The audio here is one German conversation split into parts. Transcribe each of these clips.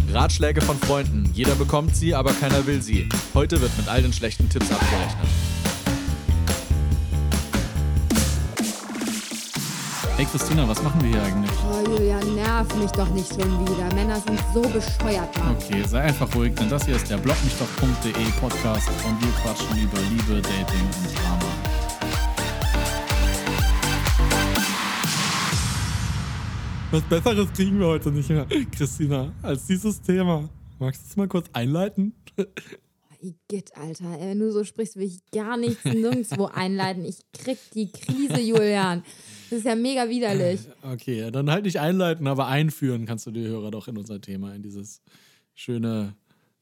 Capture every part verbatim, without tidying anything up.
Ratschläge von Freunden. Jeder bekommt sie, aber keiner will sie. Heute wird mit all den schlechten Tipps abgerechnet. Hey Christina, was machen wir hier eigentlich? Oh Julian, nerv mich doch nicht schon wieder. Männer sind so bescheuert, Mann. Okay, sei einfach ruhig, denn das hier ist der blogmichdoch punkt de Podcast und wir quatschen über Liebe, Dating und Drama. Was Besseres kriegen wir heute nicht mehr, Christina, als dieses Thema. Magst du es mal kurz einleiten? Igitt, Alter. Ey, wenn du so sprichst, will ich gar nichts nirgendwo einleiten. Ich krieg die Krise, Julian. Das ist ja mega widerlich. Okay, dann halt nicht einleiten, aber einführen kannst du die Hörer doch in unser Thema, in dieses schöne...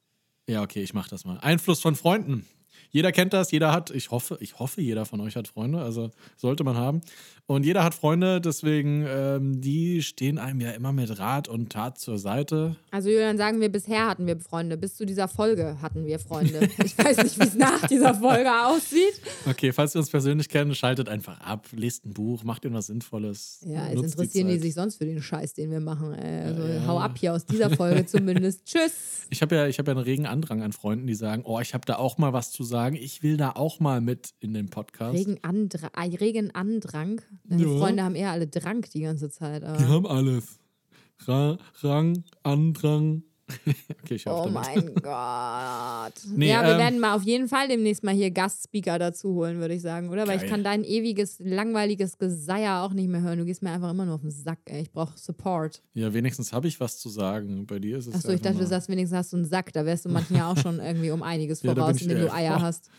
Ja, okay, ich mach das mal. Einfluss von Freunden. Jeder kennt das, jeder hat, ich hoffe, ich hoffe, jeder von euch hat Freunde, also sollte man haben. Und jeder hat Freunde, deswegen, ähm, die stehen einem ja immer mit Rat und Tat zur Seite. Also Julian, sagen wir, bisher hatten wir Freunde. Bis zu dieser Folge hatten wir Freunde. Ich weiß nicht, wie es nach dieser Folge aussieht. Okay, falls ihr uns persönlich kennen, schaltet einfach ab, lest ein Buch, macht irgendwas Sinnvolles. Ja, jetzt interessieren die, die sich sonst für den Scheiß, den wir machen. Ey. Also ja, ja. Hau ab hier aus dieser Folge zumindest. Tschüss. Ich habe ja, ich hab ja einen regen Andrang an Freunden, die sagen, oh, ich habe da auch mal was zu sagen, ich will da auch mal mit in den Podcast. Regen, Andra- äh, regen Andrang? Deine Ja. Freunde haben eher alle Drang die ganze Zeit. Aber. Die haben alles. Ra- Rang, Andrang. Okay, ich hoffe Oh damit. mein Gott. Nee, ja, wir ähm, werden mal auf jeden Fall demnächst mal hier Gastspeaker dazu holen, würde ich sagen, oder? Weil Geil. ich kann dein ewiges, langweiliges Geseier auch nicht mehr hören. Du gehst mir einfach immer nur auf den Sack, ey. Ich brauche Support. Ja, wenigstens habe ich was zu sagen. Bei dir ist es Achso, ich einfach dachte, mal- du sagst, wenigstens hast du einen Sack. Da wärst du manchmal ja auch schon irgendwie um einiges Ja, da voraus, bin ich indem du echt- Eier oh. hast.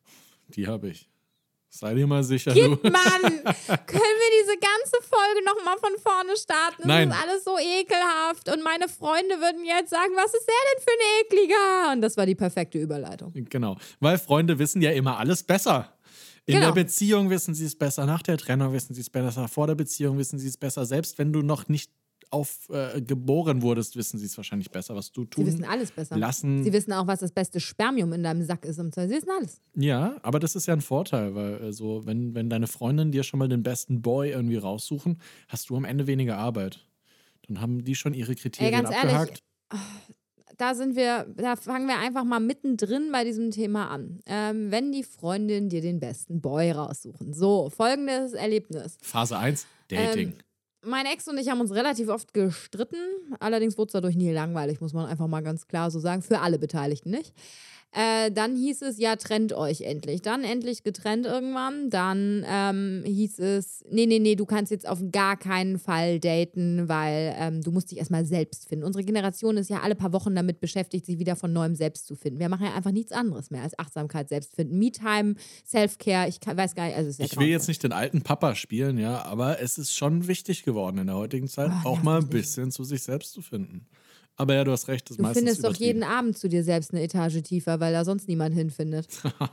Die habe ich. Sei dir mal sicher, Gib, du. Mann! Können wir diese ganze Folge nochmal von vorne starten? Das Nein. ist alles so ekelhaft. Und meine Freunde würden jetzt sagen, was ist der denn für ein Ekliger? Und das war die perfekte Überleitung. Genau, weil Freunde wissen ja immer alles besser. In Genau. der Beziehung wissen sie es besser, nach der Trennung wissen sie es besser, vor der Beziehung wissen sie es besser. Selbst wenn du noch nicht auf, äh, geboren wurdest, wissen sie es wahrscheinlich besser, was du tun Sie wissen alles besser. lassen. Sie wissen auch, was das beste Spermium in deinem Sack ist. Sie wissen alles. Ja, aber das ist ja ein Vorteil, weil äh, so, wenn, wenn deine Freundin dir schon mal den besten Boy irgendwie raussuchen, hast du am Ende weniger Arbeit. Dann haben die schon ihre Ey, Kriterien ganz abgehakt. ehrlich, da sind wir, da fangen wir einfach mal mittendrin bei diesem Thema an. Ähm, wenn die Freundin dir den besten Boy raussuchen. So, folgendes Erlebnis. Phase eins, Dating. Ähm, Mein Ex und ich haben uns relativ oft gestritten. Allerdings wurde es dadurch nie langweilig, muss man einfach mal ganz klar so sagen. Für alle Beteiligten nicht. Äh, dann hieß es, ja, trennt euch endlich. Dann endlich getrennt irgendwann. Dann ähm, hieß es, nee, nee, nee, du kannst jetzt auf gar keinen Fall daten, weil ähm, du musst dich erstmal selbst finden. Unsere Generation ist ja alle paar Wochen damit beschäftigt, sich wieder von neuem selbst zu finden. Wir machen ja einfach nichts anderes mehr als Achtsamkeit, Selbstfinden, Me-Time, Self-Care. Ich kann, weiß gar nicht, also es ist ja Ich will grauenvoll. jetzt nicht den alten Papa spielen, ja, aber es ist schon wichtig geworden in der heutigen Zeit, Oh, auch nervt mal ein mich. bisschen zu sich selbst zu finden. Aber ja, du hast recht, das ist Du meistens findest doch übertrieben. jeden Abend zu dir selbst eine Etage tiefer, weil da sonst niemand hinfindet.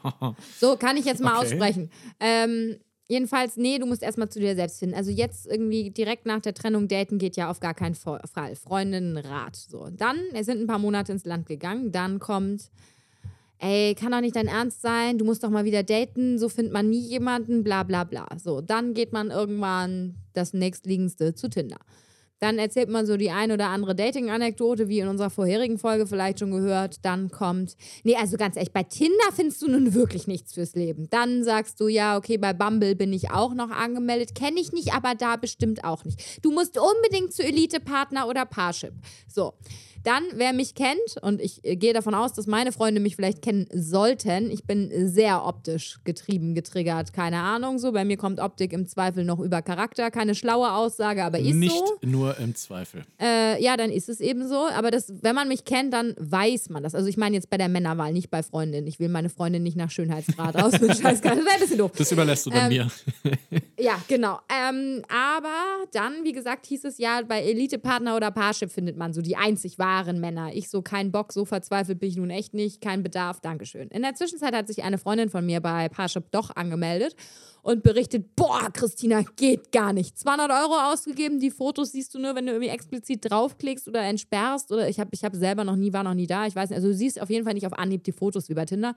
So, kann ich jetzt mal Okay. aussprechen. Ähm, jedenfalls, nee, du musst erstmal zu dir selbst finden. Also jetzt irgendwie direkt nach der Trennung daten geht ja auf gar keinen Fall. Freundin, Rat. So, dann, es sind ein paar Monate ins Land gegangen, dann kommt, ey, kann doch nicht dein Ernst sein, du musst doch mal wieder daten, so findet man nie jemanden, bla bla bla. So, dann geht man irgendwann das nächstliegendste zu Tinder. Dann erzählt man so die ein oder andere Dating-Anekdote, wie in unserer vorherigen Folge vielleicht schon gehört. Dann kommt, nee, also ganz ehrlich, bei Tinder findest du nun wirklich nichts fürs Leben. Dann sagst du, ja, okay, bei Bumble bin ich auch noch angemeldet. Kenne ich nicht, aber da bestimmt auch nicht. Du musst unbedingt zu Elite-Partner oder Parship. So. Dann, wer mich kennt, und ich äh, gehe davon aus, dass meine Freunde mich vielleicht kennen sollten, ich bin sehr optisch getrieben, getriggert, keine Ahnung, so. Bei mir kommt Optik im Zweifel noch über Charakter, keine schlaue Aussage, aber ist Nicht so. nur im Zweifel. Äh, ja, dann ist es eben so. Aber das, wenn man mich kennt, dann weiß man das. Also ich meine jetzt bei der Männerwahl, nicht bei Freundinnen. Ich will meine Freundin nicht nach Schönheitsgrad aus. Das wäre ein bisschen doof. Das überlässt du dann Ähm, mir. Ja, genau. Ähm, aber dann, wie gesagt, hieß es ja, bei Elite-Partner oder Parship findet man so die einzig wahren Männer. Ich so, kein Bock, so verzweifelt bin ich nun echt nicht, kein Bedarf, Dankeschön. In der Zwischenzeit hat sich eine Freundin von mir bei Parship doch angemeldet und berichtet, boah, Christina, geht gar nicht. zweihundert Euro ausgegeben, die Fotos siehst du nur, wenn du irgendwie explizit draufklickst oder entsperrst oder ich habe ich hab selber noch nie, war noch nie da, ich weiß nicht, also du siehst auf jeden Fall nicht auf Anhieb die Fotos wie bei Tinder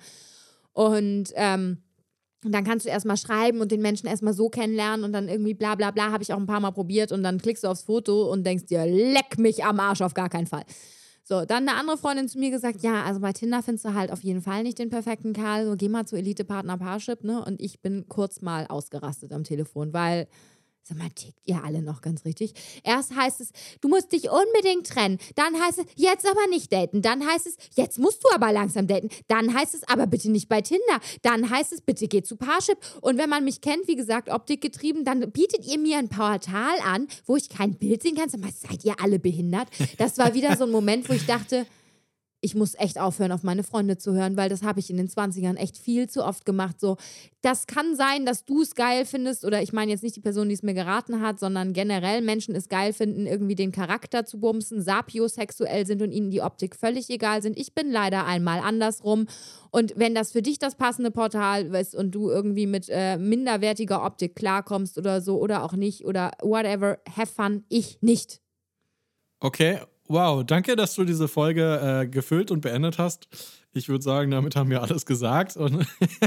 und ähm, Und dann kannst du erstmal schreiben und den Menschen erstmal so kennenlernen und dann irgendwie bla bla bla, habe ich auch ein paar Mal probiert und dann klickst du aufs Foto und denkst dir, leck mich am Arsch, auf gar keinen Fall. So, dann eine andere Freundin zu mir gesagt, ja, also bei Tinder findest du halt auf jeden Fall nicht den perfekten Kerl, so geh mal zu Elite Partner Parship, ne? Und ich bin kurz mal ausgerastet am Telefon, weil, sag mal, tickt ihr alle noch ganz richtig? Erst heißt es, du musst dich unbedingt trennen. Dann heißt es, jetzt aber nicht daten. Dann heißt es, jetzt musst du aber langsam daten. Dann heißt es, aber bitte nicht bei Tinder. Dann heißt es, bitte geh zu Parship. Und wenn man mich kennt, wie gesagt, optikgetrieben, dann bietet ihr mir ein Portal an, wo ich kein Bild sehen kann. Sag mal, seid ihr alle behindert? Das war wieder so ein Moment, wo ich dachte, ich muss echt aufhören, auf meine Freunde zu hören, weil das habe ich in den zwanzigern echt viel zu oft gemacht. So, das kann sein, dass du es geil findest, oder ich meine jetzt nicht die Person, die es mir geraten hat, sondern generell Menschen es geil finden, irgendwie den Charakter zu bumsen, sapiosexuell sind und ihnen die Optik völlig egal sind. Ich bin leider einmal andersrum. Und wenn das für dich das passende Portal ist und du irgendwie mit äh, minderwertiger Optik klarkommst oder so oder auch nicht oder whatever, have fun, ich nicht. Okay. Wow, danke, dass du diese Folge äh, gefüllt und beendet hast. Ich würde sagen, damit haben wir alles gesagt. Und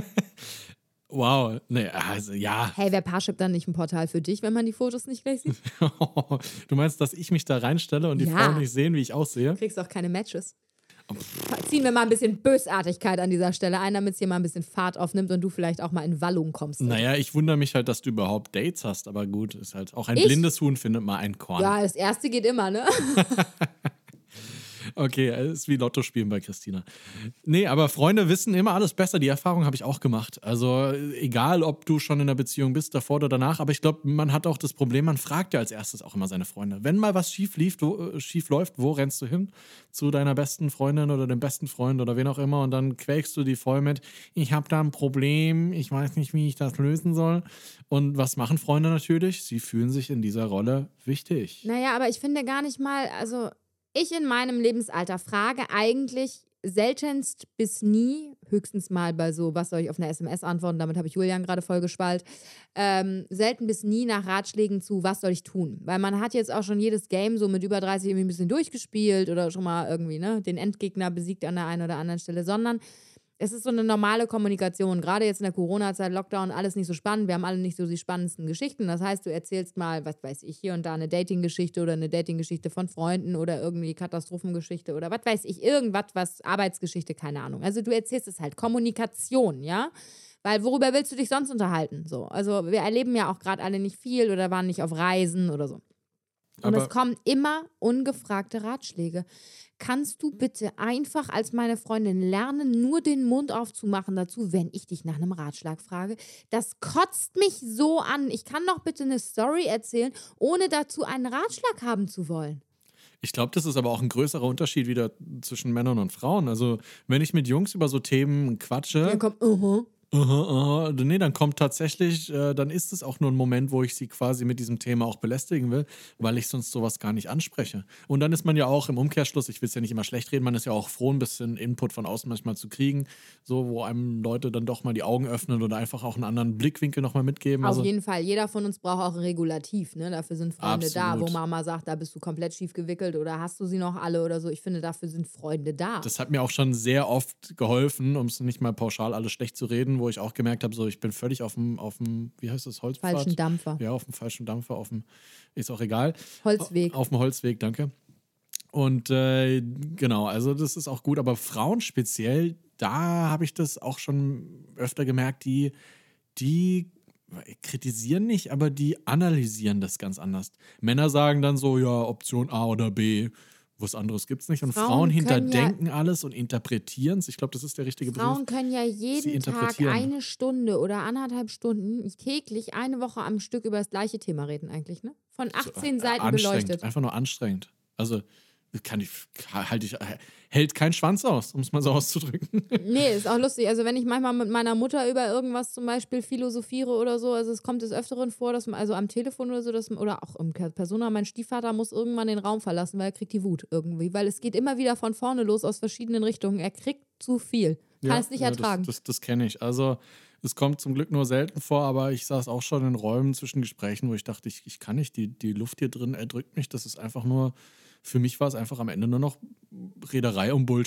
wow, nee, also ja. Hey, wäre Parship dann nicht ein Portal für dich, wenn man die Fotos nicht gleich sieht? Du meinst, dass ich mich da reinstelle und die Ja. Frauen nicht sehen, wie ich aussehe? Du kriegst auch keine Matches. Ziehen wir mal ein bisschen Bösartigkeit an dieser Stelle ein, damit es hier mal ein bisschen Fahrt aufnimmt und du vielleicht auch mal in Wallung kommst. Naja, ich wundere mich halt, dass du überhaupt Dates hast, aber gut, ist halt auch ein Ich? blindes Huhn findet mal ein Korn. Ja, das erste geht immer, ne? Okay, es ist wie Lotto spielen bei Christina. Nee, aber Freunde wissen immer alles besser. Die Erfahrung habe ich auch gemacht. Also egal, ob du schon in einer Beziehung bist, davor oder danach, aber ich glaube, man hat auch das Problem, man fragt ja als erstes auch immer seine Freunde. Wenn mal was schief, lief, wo, schief läuft, wo rennst du hin? Zu deiner besten Freundin oder dem besten Freund oder wen auch immer und dann quäkst du die voll mit, ich habe da ein Problem, ich weiß nicht, wie ich das lösen soll. Und was machen Freunde natürlich? Sie fühlen sich in dieser Rolle wichtig. Naja, aber ich finde gar nicht mal, also ich in meinem Lebensalter frage eigentlich seltenst bis nie, höchstens mal bei so, was soll ich auf eine S M S antworten, damit habe ich Julian gerade voll geschwallt, ähm, selten bis nie nach Ratschlägen zu, was soll ich tun? Weil man hat jetzt auch schon jedes Game so mit über dreißig irgendwie ein bisschen durchgespielt oder schon mal irgendwie ne, den Endgegner besiegt an der einen oder anderen Stelle, sondern es ist so eine normale Kommunikation. Gerade jetzt in der Corona-Zeit, Lockdown, alles nicht so spannend. Wir haben alle nicht so die spannendsten Geschichten. Das heißt, du erzählst mal, was weiß ich, hier und da eine Dating-Geschichte oder eine Dating-Geschichte von Freunden oder irgendwie Katastrophengeschichte oder was weiß ich, irgendwas, was Arbeitsgeschichte, keine Ahnung. Also du erzählst es halt. Kommunikation, ja? Weil worüber willst du dich sonst unterhalten? So, also wir erleben ja auch gerade alle nicht viel oder waren nicht auf Reisen oder so. Und Aber es kommen immer ungefragte Ratschläge. Kannst du bitte einfach als meine Freundin lernen, nur den Mund aufzumachen dazu, wenn ich dich nach einem Ratschlag frage? Das kotzt mich so an. Ich kann doch bitte eine Story erzählen, ohne dazu einen Ratschlag haben zu wollen. ich glaube, das ist aber auch ein größerer Unterschied wieder zwischen Männern und Frauen. Also, wenn ich mit Jungs über so Themen quatsche. Dann kommt, uh-huh. Aha, aha. Nee, dann kommt tatsächlich, äh, dann ist es auch nur ein Moment, wo ich sie quasi mit diesem Thema auch belästigen will, weil ich sonst sowas gar nicht anspreche. Und dann ist man ja auch im Umkehrschluss, ich will es ja nicht immer schlecht reden, man ist ja auch froh, ein bisschen Input von außen manchmal zu kriegen, so wo einem Leute dann doch mal die Augen öffnen oder einfach auch einen anderen Blickwinkel nochmal mitgeben. Auf Also, jeden Fall. Jeder von uns braucht auch ein Regulativ. Ne? Dafür sind Freunde da, Absolut. wo Mama sagt, da bist du komplett schief gewickelt oder hast du sie noch alle oder so. Ich finde, dafür sind Freunde da. das hat mir auch schon sehr oft geholfen, um es nicht mal pauschal alles schlecht zu reden, wo ich auch gemerkt habe, so ich bin völlig auf dem, auf dem, wie heißt das, Holzpfad? Falschen Dampfer. Ja, auf dem falschen Dampfer, auf dem, ist auch egal. Holzweg. Auf dem Holzweg, danke. Und äh, genau, also das ist auch gut, aber Frauen speziell, da habe ich das auch schon öfter gemerkt, die, die kritisieren nicht, aber die analysieren das ganz anders. Männer sagen dann so, ja, Option A oder B, was anderes gibt es nicht. Und Frauen Frauen, können hinterdenken ja alles und interpretieren es. Ich glaube, das ist der richtige Frauen Begriff. können ja Sie jeden Tag interpretieren. eine Stunde oder anderthalb Stunden täglich eine Woche am Stück über das gleiche Thema reden eigentlich, ne? Von achtzehn äh, Seiten anstrengend, beleuchtet. Einfach nur anstrengend. Also kann ich, halt ich, hält kein Schwanz aus, um es mal so auszudrücken. Nee, ist auch lustig. Also wenn ich manchmal mit meiner Mutter über irgendwas zum Beispiel philosophiere oder so, also es kommt des Öfteren vor, dass man, also am Telefon oder so, dass man, oder auch im Persona, mein Stiefvater muss irgendwann den Raum verlassen, weil er kriegt die Wut irgendwie. Weil es geht immer wieder von vorne los aus verschiedenen Richtungen. Er kriegt zu viel. Kann Ja, es nicht ja, ertragen. Das, das, das kenne ich. Also es kommt zum Glück nur selten vor, aber ich saß auch schon in Räumen zwischen Gesprächen, wo ich dachte, ich, ich kann nicht, die, die Luft hier drin erdrückt mich. Das ist einfach nur, für mich war es einfach am Ende nur noch Rederei um Bullshit.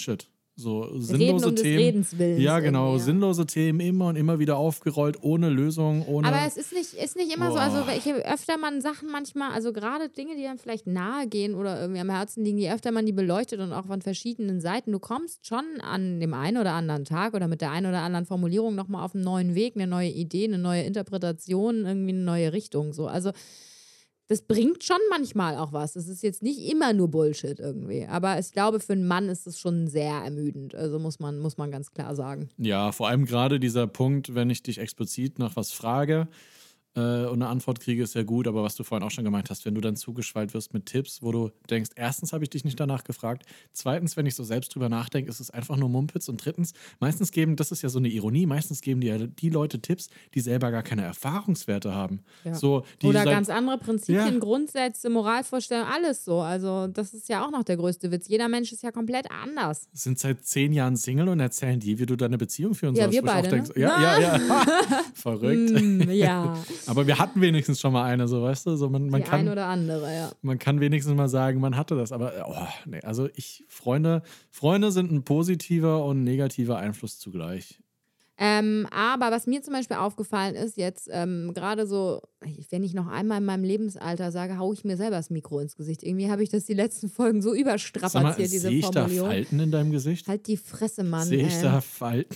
So sinnlose Reden um Themen. des Redens Willens. Ja, genau. Ja. Sinnlose Themen immer und immer wieder aufgerollt, ohne Lösung, ohne. Aber es ist nicht, ist nicht immer Boah. so. Also, je öfter man Sachen manchmal, also gerade Dinge, die dann vielleicht nahe gehen oder irgendwie am Herzen liegen, je öfter man die beleuchtet und auch von verschiedenen Seiten, du kommst schon an dem einen oder anderen Tag oder mit der einen oder anderen Formulierung nochmal auf einen neuen Weg, eine neue Idee, eine neue Interpretation, irgendwie eine neue Richtung. So. Also, das bringt schon manchmal auch was. Es ist jetzt nicht immer nur Bullshit irgendwie. Aber ich glaube, für einen Mann ist es schon sehr ermüdend. Also muss man, muss man ganz klar sagen. Ja, vor allem gerade dieser Punkt, wenn ich dich explizit nach was frage äh, und eine Antwort kriege, ist ja gut. Aber was du vorhin auch schon gemeint hast, wenn du dann zugeschwallt wirst mit Tipps, wo du denkst, erstens habe ich dich nicht danach gefragt. Zweitens, wenn ich so selbst drüber nachdenke, ist es einfach nur Mumpitz. Und drittens, meistens geben, das ist ja so eine Ironie, meistens geben die ja die Leute Tipps, die selber gar keine Erfahrungswerte haben. Ja. So, die Oder seit- ganz andere Prinzipien, Ja. Grundsätze, Moralvorstellungen, alles so. Also das ist ja auch noch der größte Witz. Jeder Mensch ist ja komplett anders. sind seit zehn Jahren Single und erzählen dir, wie du deine Beziehung führen Ja, sollst. wir wo ich auch beide, denk, ne? so, ja, ja, ja. Verrückt. Mm, ja, Aber wir hatten wenigstens schon mal eine, so weißt du, so man, man die kann ein oder andere, ja. man kann wenigstens mal sagen, man hatte das, aber oh, nee, also ich Freunde, Freunde sind ein positiver und negativer Einfluss zugleich. Ähm, aber was mir zum Beispiel aufgefallen ist, jetzt ähm, gerade so, wenn ich noch einmal in meinem Lebensalter sage, haue ich mir selber das Mikro ins Gesicht. Irgendwie habe ich das die letzten Folgen so Sag mal, überstrapaziert, diese sehe ich da Formulierung. Falten in deinem Gesicht? Halt die Fresse, Mann. Sehe ich ey. da Falten?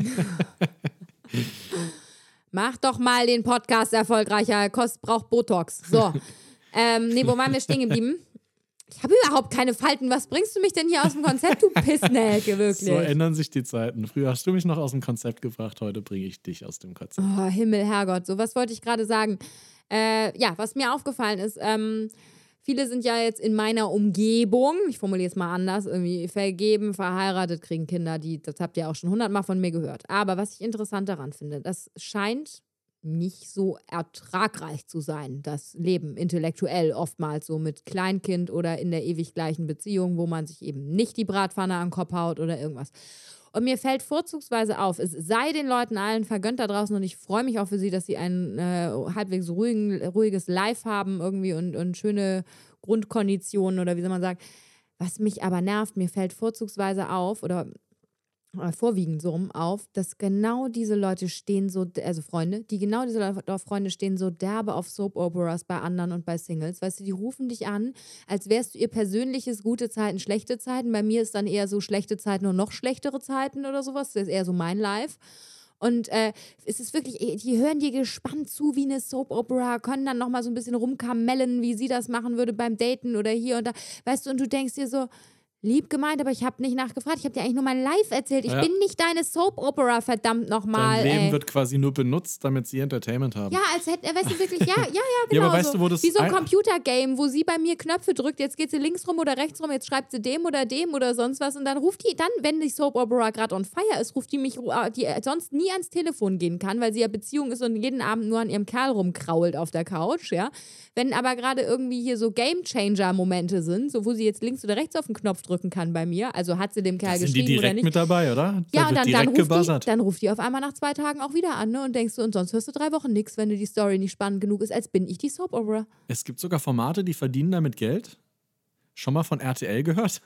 Mach doch mal den Podcast erfolgreicher. Kost braucht Botox. So. ähm, nee, wo waren wir stehen geblieben? Ich habe überhaupt keine Falten. Was bringst du mich denn hier aus dem Konzept, du Pissnelke, wirklich? So ändern sich die Zeiten. Früher hast du mich noch aus dem Konzept gebracht, heute bringe ich dich aus dem Konzept. Oh, Himmel, Herrgott. So, was wollte ich gerade sagen? Äh, ja, was mir aufgefallen ist, ähm, viele sind ja jetzt in meiner Umgebung, ich formuliere es mal anders, irgendwie vergeben, verheiratet, kriegen Kinder, die, das habt ihr auch schon hundertmal von mir gehört. Aber was ich interessant daran finde, das scheint nicht so ertragreich zu sein, das Leben intellektuell oftmals so mit Kleinkind oder in der ewig gleichen Beziehung, wo man sich eben nicht die Bratpfanne an den Kopf haut oder irgendwas. Und mir fällt vorzugsweise auf, es sei den Leuten allen vergönnt da draußen und ich freue mich auch für sie, dass sie ein äh, halbwegs ruhigen, ruhiges Life haben irgendwie und, und schöne Grundkonditionen oder wie soll man sagen. Was mich aber nervt, mir fällt vorzugsweise auf oder äh, vorwiegend so rum auf, dass genau diese Leute stehen so, also Freunde, die genau diese Leute, Freunde stehen so derbe auf Soap-Operas bei anderen und bei Singles. Weißt du, die rufen dich an, als wärst du ihr persönliches gute Zeiten, schlechte Zeiten. Bei mir ist dann eher so schlechte Zeiten und noch schlechtere Zeiten oder sowas. Das ist eher so mein Life. Und äh, es ist wirklich, die hören dir gespannt zu wie eine Soap-Opera, können dann nochmal so ein bisschen rumkamellen, wie sie das machen würde beim Daten oder hier und da. Weißt du, und du denkst dir so, lieb gemeint, aber ich habe nicht nachgefragt. Ich habe dir eigentlich nur mein Live erzählt. Ich Ja. bin nicht deine Soap-Opera, verdammt nochmal. Dein Leben ey. wird quasi nur benutzt, damit sie Entertainment haben. Ja, als hätte er, weißt du, wirklich, ja, ja, ja, genau. Ja, aber weißt so. du, wo das Wie so ein ein- Computergame, wo sie bei mir Knöpfe drückt, jetzt geht sie links rum oder rechts rum, jetzt schreibt sie dem oder dem oder sonst was und dann ruft die, dann, wenn die Soap Opera gerade on fire ist, ruft die mich, die sonst nie ans Telefon gehen kann, weil sie ja Beziehung ist und jeden Abend nur an ihrem Kerl rumkrault auf der Couch, ja. Wenn aber gerade irgendwie hier so Game-Changer-Momente sind, so wo sie jetzt links oder rechts auf den Knopf drücken kann bei mir, also hat sie dem Kerl Da sind die geschrieben oder direkt nicht. mit dabei, oder? Da Ja, und wird dann, dann, direkt ruft die, gebuzzert. dann ruft die auf einmal nach zwei Tagen auch wieder an, ne? Und denkst du, und sonst hörst du drei Wochen nichts, wenn dir die Story nicht spannend genug ist, als bin ich die Soap Opera. Es gibt sogar Formate, die verdienen damit Geld. Schon mal von R T L gehört?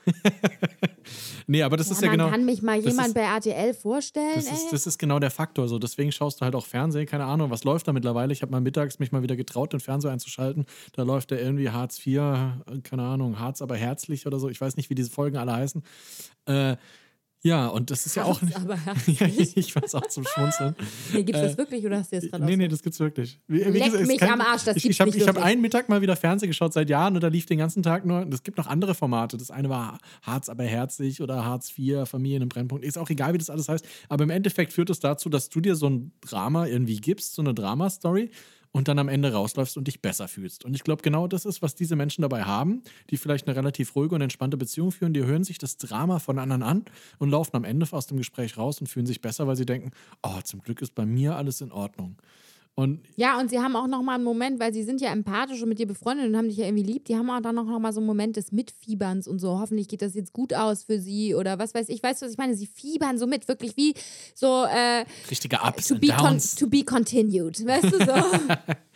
Nee, aber das Ja, ist ja man genau. kann mich mal das jemand ist- bei R T L vorstellen, Das ey. ist, das ist genau der Faktor. So, deswegen schaust du halt auch Fernsehen. Keine Ahnung, was läuft da mittlerweile. Ich habe mal mittags mich mal wieder getraut, den Fernseher einzuschalten. Da läuft da irgendwie Hartz vier, äh, keine Ahnung, Hartz aber herzlich oder so. Ich weiß nicht, wie diese Folgen alle heißen. Äh, ja, und das ist ja auch Hartz nicht. aber Ja, ich weiß auch zum Schmunzeln. Nee, gibt's das äh, wirklich oder hast du jetzt gerade Nee, aus- nee, das gibt's wirklich. Wie, wie Leck gesagt, es mich kann- am Arsch, das ich, gibt's ich habe nicht ich hab wirklich. einen Mittag mal wieder Fernsehen geschaut seit Jahren und da lief den ganzen Tag nur. Es gibt noch andere Formate. Das eine war Hartz aber herzlich oder Hartz vier, Familien im Brennpunkt. Ist auch egal, wie das alles heißt. Aber im Endeffekt führt es dazu, dass du dir so ein Drama irgendwie gibst, so eine Drama-Story und dann am Ende rausläufst und dich besser fühlst. Und ich glaube, genau das ist, was diese Menschen dabei haben, die vielleicht eine relativ ruhige und entspannte Beziehung führen. Die hören sich das Drama von anderen an und laufen am Ende aus dem Gespräch raus und fühlen sich besser, weil sie denken, oh, zum Glück ist bei mir alles in Ordnung. Und ja, und sie haben auch nochmal einen Moment, weil sie sind ja empathisch und mit dir befreundet und haben dich ja irgendwie lieb, die haben auch dann noch mal so einen Moment des Mitfieberns und so, hoffentlich geht das jetzt gut aus für sie oder was weiß ich, weißt du, was ich meine? Sie fiebern so mit, wirklich wie so äh, richtige Ups to and be con- Downs. to be continued, weißt du so?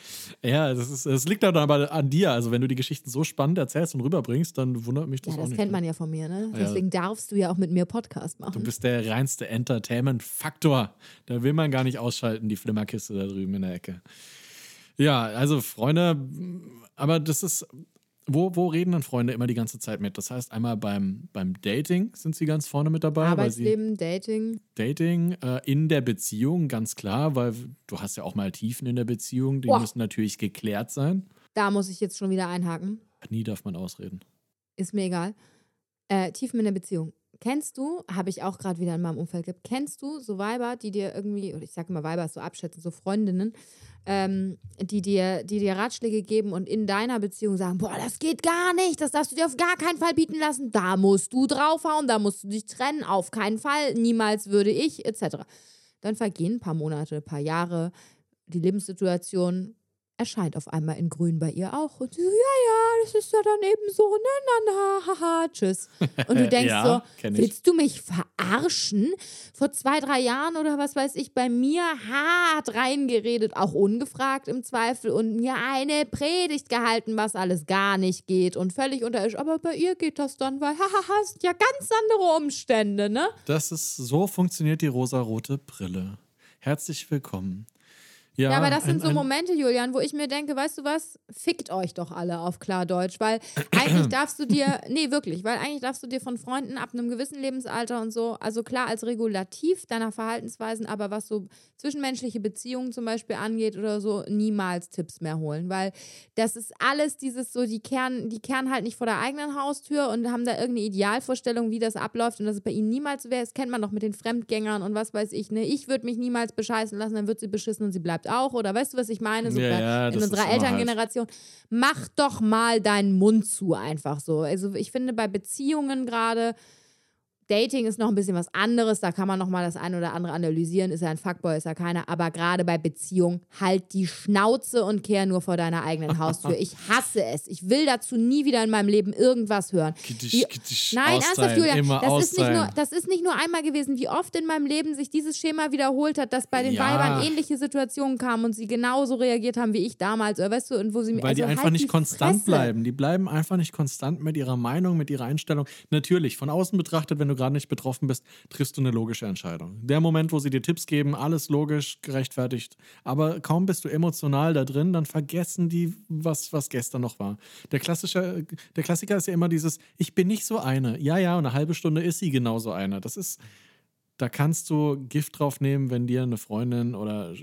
Ja, das, ist, das liegt dann aber an dir. Also wenn du die Geschichten so spannend erzählst und rüberbringst, dann wundert mich das Ja, auch das nicht. kennt man ja von mir, ne? Ja. Deswegen darfst du ja auch mit mir Podcast machen. Du bist der reinste Entertainment-Faktor. Da will man gar nicht ausschalten, die Flimmerkiste da drüben in der Ecke. Ja, also Freunde, aber das ist, wo, wo reden dann Freunde immer die ganze Zeit mit? Das heißt, einmal beim, beim Dating sind sie ganz vorne mit dabei. Arbeitsleben, weil sie, Dating. Dating, äh, in der Beziehung, ganz klar, weil du hast ja auch mal Tiefen in der Beziehung, die Boah. müssen natürlich geklärt sein. Da muss ich jetzt schon wieder einhaken. Nie darf man ausreden. Ist mir egal. Äh, Tiefen in der Beziehung. Kennst du, habe ich auch gerade wieder in meinem Umfeld gehabt, kennst du so Weiber, die dir irgendwie, oder ich sage immer Weiber, so abschätzen, so Freundinnen, ähm, die, dir, die dir Ratschläge geben und in deiner Beziehung sagen, boah, das geht gar nicht, das darfst du dir auf gar keinen Fall bieten lassen, da musst du draufhauen, da musst du dich trennen, auf keinen Fall, niemals würde ich, et cetera. Dann vergehen ein paar Monate, ein paar Jahre, die Lebenssituation erscheint auf einmal in Grün bei ihr auch. Und sie so, ja, ja, das ist ja dann eben so, ne, na, na, haha, tschüss. Und du denkst Ja, so, kenn ich. willst du mich verarschen? Vor zwei, drei Jahren oder was weiß ich, bei mir hart reingeredet, auch ungefragt im Zweifel und mir eine Predigt gehalten, was alles gar nicht geht und völlig unterirdisch. Aber bei ihr geht das dann, weil, haha, sind ja ganz andere Umstände, ne? Das ist, so funktioniert die rosarote Brille. Herzlich willkommen. Ja, Ja, aber das sind ein, so ein, Momente, Julian, wo ich mir denke, weißt du was, fickt euch doch alle auf Klardeutsch, weil eigentlich darfst du dir, nee, wirklich, weil eigentlich darfst du dir von Freunden ab einem gewissen Lebensalter und so, also klar als Regulativ deiner Verhaltensweisen, aber was so zwischenmenschliche Beziehungen zum Beispiel angeht oder so, niemals Tipps mehr holen, weil das ist alles dieses so, die kehren, die kehren halt nicht vor der eigenen Haustür und haben da irgendeine Idealvorstellung, wie das abläuft und dass es bei ihnen niemals so wäre, das kennt man doch mit den Fremdgängern und was weiß ich, ne, ich würde mich niemals bescheißen lassen, dann wird sie beschissen und sie bleibt auch, oder weißt du, was ich meine? So Ja, bei, ja, in das unserer ist immer Elterngeneration. Mach doch mal deinen Mund zu, einfach so. Also ich finde bei Beziehungen gerade, Dating ist noch ein bisschen was anderes, da kann man noch mal das eine oder andere analysieren, ist ja ein Fuckboy, ist ja keiner, aber gerade bei Beziehung, halt die Schnauze und kehr nur vor deiner eigenen Haustür. Ich hasse es. Ich will dazu nie wieder in meinem Leben irgendwas hören. Wie, nein, ernsthaft, Julian, immer das ist, nicht nur, austeilen. das ist nicht nur einmal gewesen, wie oft in meinem Leben sich dieses Schema wiederholt hat, dass bei den Ja. Weibern ähnliche Situationen kamen und sie genauso reagiert haben wie ich damals, oder weißt du, und wo sie Weil also die einfach halt nicht die konstant Fresse. bleiben. Die bleiben einfach nicht konstant mit ihrer Meinung, mit ihrer Einstellung. Natürlich, von außen betrachtet, wenn du gerade nicht betroffen bist, triffst du eine logische Entscheidung. Der Moment, wo sie dir Tipps geben, alles logisch, gerechtfertigt. Aber kaum bist du emotional da drin, dann vergessen die, was, was gestern noch war. Der, klassische, der Klassiker ist ja immer dieses, ich bin nicht so eine. Ja, ja, und eine halbe Stunde ist sie genauso eine. Das ist, da kannst du Gift drauf nehmen, wenn dir eine Freundin oder,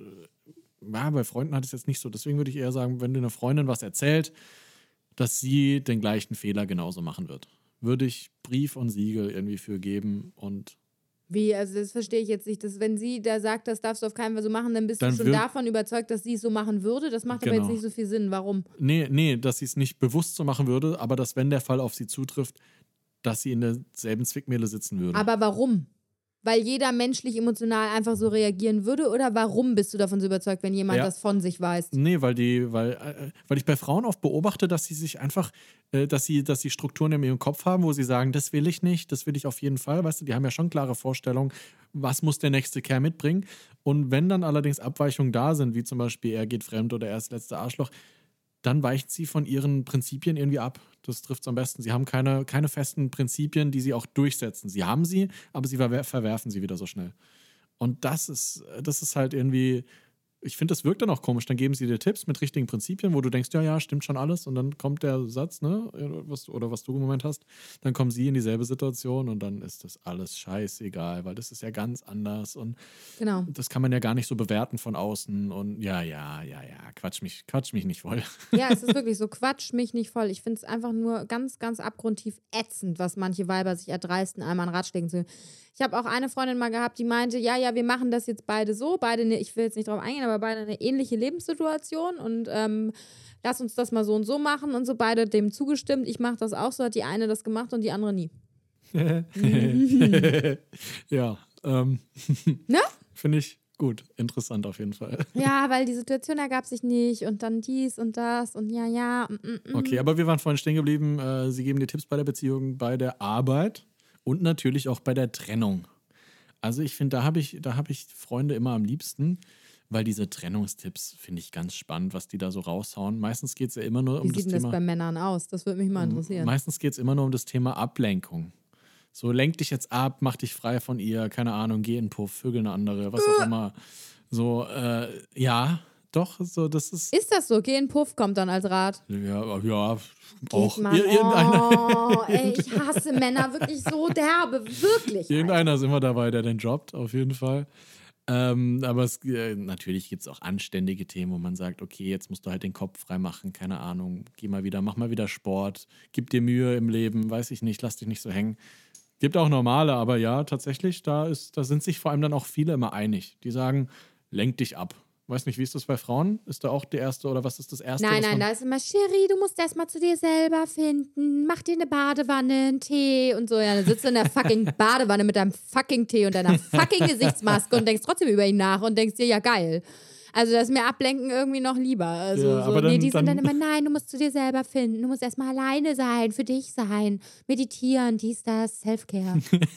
ja, bei Freunden hat es jetzt nicht so. Deswegen würde ich eher sagen, wenn dir eine Freundin was erzählt, dass sie den gleichen Fehler genauso machen wird. Würde ich Brief und Siegel irgendwie für geben und Wie, also das verstehe ich jetzt nicht. Dass, wenn sie da sagt, das darfst du auf keinen Fall so machen, dann bist Dann du schon wird- davon überzeugt, dass sie es so machen würde. Das macht aber Genau. jetzt nicht so viel Sinn. Warum? nee, nee, dass sie es nicht bewusst so machen würde, aber dass, wenn der Fall auf sie zutrifft, dass sie in derselben Zwickmühle sitzen würde. Aber warum? Weil jeder menschlich emotional einfach so reagieren würde? Oder warum bist du davon so überzeugt, wenn jemand Ja. das von sich weiß? Nee, weil die, weil, äh, weil ich bei Frauen oft beobachte, dass sie sich einfach, äh, dass sie, dass sie Strukturen in ihrem Kopf haben, wo sie sagen, das will ich nicht, das will ich auf jeden Fall. Weißt du, die haben ja schon klare Vorstellungen, was muss der nächste Kerl mitbringen. Und wenn dann allerdings Abweichungen da sind, wie zum Beispiel er geht fremd oder er ist das letzte Arschloch, dann weicht sie von ihren Prinzipien irgendwie ab. Das trifft es am besten. Sie haben keine, keine festen Prinzipien, die sie auch durchsetzen. Sie haben sie, aber sie verwer- verwerfen sie wieder so schnell. Und das ist, das ist halt irgendwie, ich finde, das wirkt dann auch komisch. Dann geben sie dir Tipps mit richtigen Prinzipien, wo du denkst, ja, ja, stimmt schon alles. Und dann kommt der Satz, ne, was, oder was du im Moment hast, dann kommen sie in dieselbe Situation und dann ist das alles scheißegal, weil das ist ja ganz anders und Genau. das kann man ja gar nicht so bewerten von außen. Und ja, ja, ja, ja, quatsch mich, quatsch mich nicht voll. Ja, es ist wirklich so, quatsch mich nicht voll. Ich finde es einfach nur ganz, ganz abgrundtief ätzend, was manche Weiber sich erdreisten, einmal an Ratschlägen zu. Ich habe auch eine Freundin mal gehabt, die meinte, ja, ja, wir machen das jetzt beide so, beide, ne, ich will jetzt nicht drauf eingehen, aber beide eine ähnliche Lebenssituation und ähm, lass uns das mal so und so machen und so, beide dem zugestimmt. Ich mache das auch so, hat die eine das gemacht und die andere nie. Ja, ähm, Ne? finde ich Gut, interessant auf jeden Fall. Ja, weil die Situation ergab sich nicht und dann dies und das und ja, ja. Mm, mm. Okay, aber wir waren vorhin stehen geblieben. Äh, Sie geben dir Tipps bei der Beziehung, bei der Arbeit und natürlich auch bei der Trennung. Also ich finde, da habe ich, da hab ich Freunde immer am liebsten, weil diese Trennungstipps finde ich ganz spannend, was die da so raushauen. Meistens geht es ja immer nur um Wie das sieht denn das Thema. bei Männern aus? Das würde mich mal interessieren. Meistens geht es immer nur um das Thema Ablenkung. So, lenk dich jetzt ab, mach dich frei von ihr, keine Ahnung, geh in den Puff, vögel eine andere, was auch immer. So, äh, ja, doch, so, das ist. Ist das so? Geh in den Puff kommt dann als Rat. Ja, ja, Geht auch. man, Ir irgendeiner, oh, ey, ich hasse Männer wirklich so derbe, wirklich. irgendeiner ist immer dabei, der den droppt, auf jeden Fall. Ähm, aber es, äh, natürlich gibt es auch anständige Themen, wo man sagt, okay, jetzt musst du halt den Kopf frei machen, keine Ahnung, geh mal wieder, mach mal wieder Sport, gib dir Mühe im Leben, weiß ich nicht, lass dich nicht so hängen. Gibt auch normale, aber ja, tatsächlich, da, ist, da sind sich vor allem dann auch viele immer einig. Die sagen, lenk dich ab. Weiß nicht, wie ist das bei Frauen? Ist da auch der erste oder was ist das erste? Nein, was nein, man- da ist immer, Chérie, du musst erst mal zu dir selber finden. Mach dir eine Badewanne, einen Tee und so. Ja, dann sitzt du in der fucking Badewanne mit deinem fucking Tee und deiner fucking Gesichtsmaske und denkst trotzdem über ihn nach und denkst dir, ja geil. Also das ist mir Ablenken irgendwie noch lieber. Also Ja, so, aber nee, dann- die sind dann dann- immer, nein, du musst zu dir selber finden. Du musst erst mal alleine sein, für dich sein, meditieren, dies, das, Selfcare.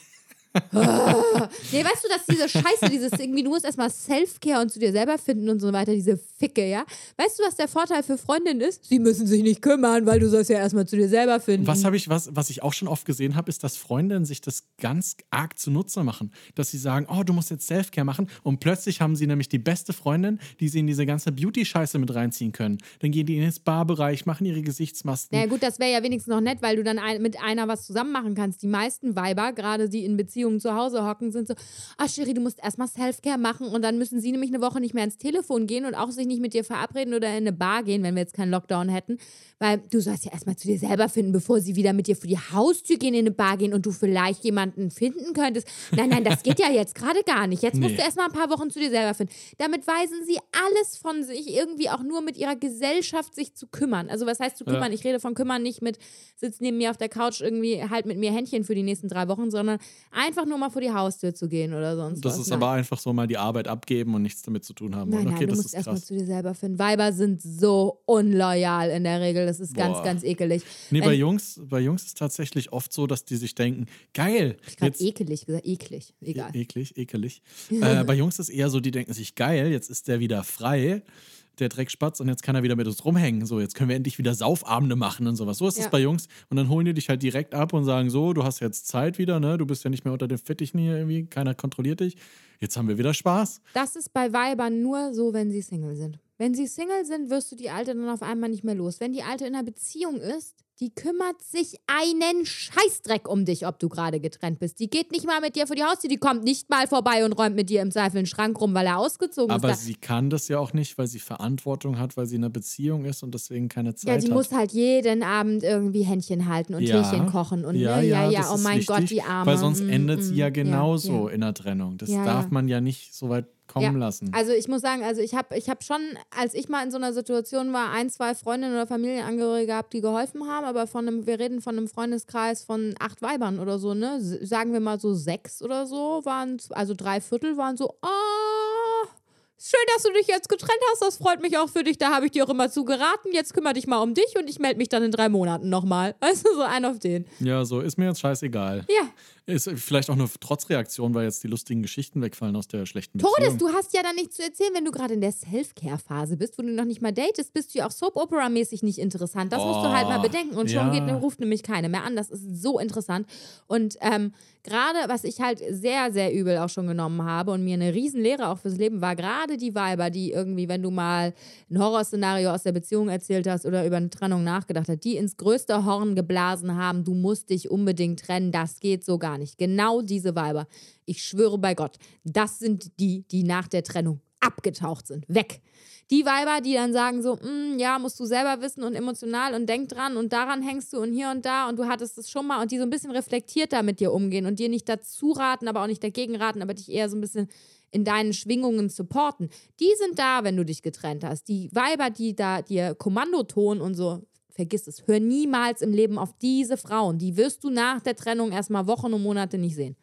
Ah. Nee, weißt du, dass diese Scheiße, dieses irgendwie, du musst erstmal Self-Care und zu dir selber finden und so weiter, diese Ficke, ja? Weißt du, was der Vorteil für Freundinnen ist? Sie müssen sich nicht kümmern, weil du sollst ja erstmal zu dir selber finden. Was habe ich, was, was ich auch schon oft gesehen habe, ist, dass Freundinnen sich das ganz arg zunutze machen. Dass sie sagen, oh, du musst jetzt Selfcare machen und plötzlich haben sie nämlich die beste Freundin, die sie in diese ganze Beauty-Scheiße mit reinziehen können. Dann gehen die in den Spa-Bereich, machen ihre Gesichtsmasken. Na gut, das wäre ja wenigstens noch nett, weil du dann ein, mit einer was zusammen machen kannst. Die meisten Weiber, gerade die in Beziehungen zu Hause hocken, sind so, ah, Chérie, du musst erstmal Selfcare machen und dann müssen sie nämlich eine Woche nicht mehr ins Telefon gehen und auch sich nicht mit dir verabreden oder in eine Bar gehen, wenn wir jetzt keinen Lockdown hätten, weil du sollst ja erstmal zu dir selber finden, bevor sie wieder mit dir vor die Haustür gehen, in eine Bar gehen und du vielleicht jemanden finden könntest. Nein, nein, das geht ja jetzt gerade gar nicht. Jetzt musst Nee. du erstmal ein paar Wochen zu dir selber finden. Damit weisen sie alles von sich, irgendwie auch nur mit ihrer Gesellschaft sich zu kümmern. Also was heißt zu kümmern? Ja. Ich rede von kümmern nicht mit, sitz neben mir auf der Couch irgendwie halt mit mir Händchen für die nächsten drei Wochen, sondern einfach nur mal vor die Haustür zu gehen oder sonst Das was. ist Nein. aber einfach so mal die Arbeit abgeben und nichts damit zu tun haben. Nein, Und nein, okay, du das musst ist erstmal krass. zu dir selber finden. Weiber sind so unloyal in der Regel. Das ist ganz, Boah. ganz ekelig. Nee, bei Ähm, Jungs, bei Jungs ist tatsächlich oft so, dass die sich denken, geil, Ich habe jetzt ekelig gesagt, eklig. Egal. E eklig, ekelig. äh, bei Jungs ist eher so, die denken sich, geil, jetzt ist der wieder frei, der Dreckspatz, und jetzt kann er wieder mit uns rumhängen. So, jetzt können wir endlich wieder Saufabende machen und sowas. So ist es Ja. bei Jungs. Und dann holen die dich halt direkt ab und sagen, so, du hast jetzt Zeit wieder, ne? Du bist ja nicht mehr unter den Fittichen hier irgendwie, keiner kontrolliert dich. Jetzt haben wir wieder Spaß. Das ist bei Weibern nur so, wenn sie Single sind. Wenn sie Single sind, wirst du die Alte dann auf einmal nicht mehr los. Wenn die Alte in einer Beziehung ist, die kümmert sich einen Scheißdreck um dich, ob du gerade getrennt bist. Die geht nicht mal mit dir vor die Haustür, die kommt nicht mal vorbei und räumt mit dir im Zweifel den Schrank rum, weil er ausgezogen Aber ist. Da- sie kann das ja auch nicht, weil sie Verantwortung hat, weil sie in einer Beziehung ist und deswegen keine Zeit Ja, die hat. muss halt jeden Abend irgendwie Händchen halten und Ja. Teechen kochen und ja, ne, ja, ja, das oh ist mein wichtig, Gott, die Arme. Weil sonst Mm, endet mm, sie ja genauso ja. in der Trennung. Das Ja, darf ja. man ja nicht so weit kommen Ja, lassen. Also ich muss sagen, also ich habe ich hab schon, als ich mal in so einer Situation war, ein, zwei Freundinnen oder Familienangehörige gehabt, die geholfen haben, aber von einem, wir reden von einem Freundeskreis von acht Weibern oder so, ne? S- Sagen wir mal so sechs oder so, waren, also drei Viertel waren so, oh, schön, dass du dich jetzt getrennt hast, das freut mich auch für dich, da habe ich dir auch immer zu geraten, jetzt kümmere dich mal um dich und ich melde mich dann in drei Monaten nochmal. Weißt du, so ein auf den. Ja, so ist mir jetzt scheißegal. Ja. Ist vielleicht auch eine Trotzreaktion, weil jetzt die lustigen Geschichten wegfallen aus der schlechten Beziehung. Todes, du hast ja dann nichts zu erzählen, wenn du gerade in der Self-Care-Phase bist, wo du noch nicht mal datest, bist du ja auch Soap-Opera-mäßig nicht interessant. Das musst du halt mal Oh, bedenken. Und ja. schon geht, ruft nämlich keine mehr an. Das ist so interessant. Und ähm, gerade, was ich halt sehr, sehr übel auch schon genommen habe und mir eine Riesenlehre auch fürs Leben war, gerade die Weiber, die irgendwie, wenn du mal ein Horrorszenario aus der Beziehung erzählt hast oder über eine Trennung nachgedacht hast, die ins größte Horn geblasen haben, du musst dich unbedingt trennen, das geht so gar nicht. Genau diese Weiber. Ich schwöre bei Gott, das sind die, die nach der Trennung abgetaucht sind. Weg. Die Weiber, die dann sagen so, "Mm, ja, musst du selber wissen und emotional und denk dran und daran hängst du und hier und da und du hattest es schon mal und die so ein bisschen reflektierter mit dir umgehen und dir nicht dazu raten, aber auch nicht dagegen raten, aber dich eher so ein bisschen in deinen Schwingungen supporten. Die sind da, wenn du dich getrennt hast. Die Weiber, die da dir Kommandoton und so, vergiss es. Hör niemals im Leben auf diese Frauen. Die wirst du nach der Trennung erstmal Wochen und Monate nicht sehen.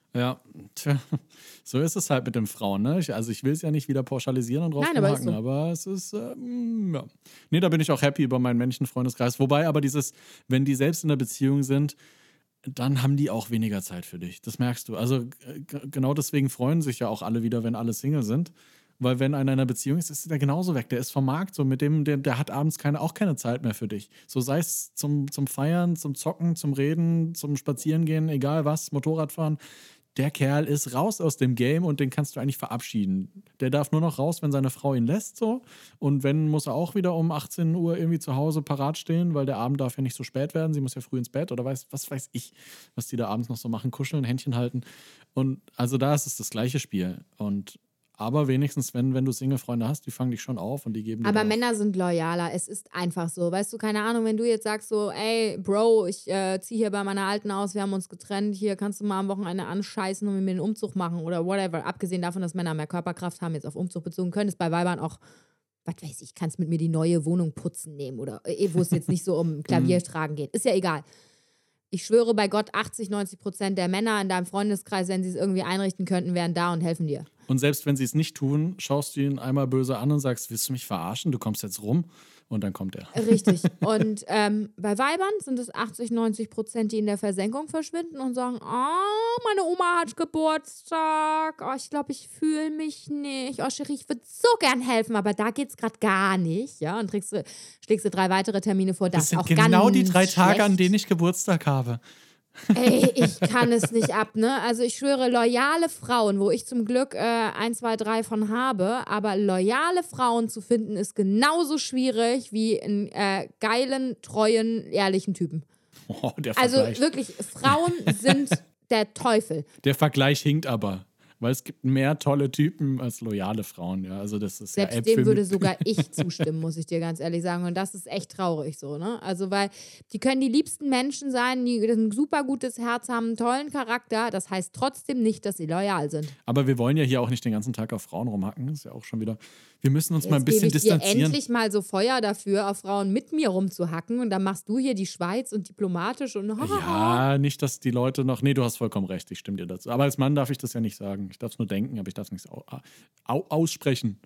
Ja, tja, so ist es halt mit den Frauen, ne? Ich, also ich will es ja nicht wieder pauschalisieren und drauf Nein, aber ist rumhaken, so. aber es ist, ähm, ja. Nee, da bin ich auch happy über meinen männlichen Freundeskreis. Wobei aber dieses, wenn die selbst in der Beziehung sind, dann haben die auch weniger Zeit für dich. Das merkst du. Also äh, g- genau deswegen freuen sich ja auch alle wieder, wenn alle Single sind. Weil wenn einer in einer Beziehung ist, ist der genauso weg. Der ist vom Markt. So mit dem, der, der hat abends keine, auch keine Zeit mehr für dich. So sei es zum, zum Feiern, zum Zocken, zum Reden, zum Spazierengehen, egal was, Motorradfahren. Der Kerl ist raus aus dem Game und den kannst du eigentlich verabschieden. Der darf nur noch raus, wenn seine Frau ihn lässt, so. Und wenn, muss er auch wieder um achtzehn Uhr irgendwie zu Hause parat stehen, weil der Abend darf ja nicht so spät werden. Sie muss ja früh ins Bett oder weiß, was weiß ich, was die da abends noch so machen, kuscheln, Händchen halten. Und also da ist es das gleiche Spiel. Und aber wenigstens, wenn, wenn du Single-Freunde hast, die fangen dich schon auf und die geben dir Aber auch. Männer sind loyaler. Es ist einfach so. Weißt du, keine Ahnung, wenn du jetzt sagst so, ey, Bro, ich äh, ziehe hier bei meiner Alten aus, wir haben uns getrennt, hier kannst du mal am Wochenende anscheißen und mit mir einen Umzug machen oder whatever. Abgesehen davon, dass Männer mehr Körperkraft haben, jetzt auf Umzug bezogen, können es bei Weibern auch, was weiß ich, kannst mit mir die neue Wohnung putzen nehmen oder äh, wo es jetzt nicht so um Klaviertragen geht. Ist ja egal. Ich schwöre bei Gott, achtzig, neunzig Prozent der Männer in deinem Freundeskreis, wenn sie es irgendwie einrichten könnten, wären da und helfen dir. Und selbst wenn sie es nicht tun, schaust du ihn einmal böse an und sagst, willst du mich verarschen? Du kommst jetzt rum. Und dann kommt er. Richtig. Und ähm, bei Weibern sind es achtzig, neunzig Prozent, die in der Versenkung verschwinden und sagen, oh, meine Oma hat Geburtstag. Oh, ich glaube, ich fühle mich nicht. Oh, Cherie, ich würde so gern helfen, aber da geht es gerade gar nicht. Ja, und trägst du, schlägst du drei weitere Termine vor. Das, Das sind auch genau ganz die drei Tage, schlecht. an denen ich Geburtstag habe. Ey, ich kann es nicht ab, ne? Also ich schwöre, loyale Frauen, wo ich zum Glück äh, ein, zwei, drei von habe, aber loyale Frauen zu finden, ist genauso schwierig wie einen äh, geilen, treuen, ehrlichen Typen. Oh, der Also Vergleich. wirklich, Frauen sind der Teufel. Der Vergleich hinkt aber. Weil es gibt mehr tolle Typen als loyale Frauen. Ja, also das ist Selbst ja Äpfel dem würde mit- sogar ich zustimmen, muss ich dir ganz ehrlich sagen. Und das ist echt traurig so, ne? Also, weil die können die liebsten Menschen sein, die ein super gutes Herz haben, einen tollen Charakter. Das heißt trotzdem nicht, dass sie loyal sind. Aber wir wollen ja hier auch nicht den ganzen Tag auf Frauen rumhacken. Das ist ja auch schon wieder. Wir müssen uns mal ein Jetzt bisschen gebe ich dir distanzieren. endlich mal so Feuer dafür, auf Frauen mit mir rumzuhacken. Und dann machst du hier die Schweiz und diplomatisch und Ja, nicht, dass die Leute noch. Nee, du hast vollkommen recht, ich stimme dir dazu. Aber als Mann darf ich das ja nicht sagen. Ich darf es nur denken, aber ich darf es nicht au au aussprechen.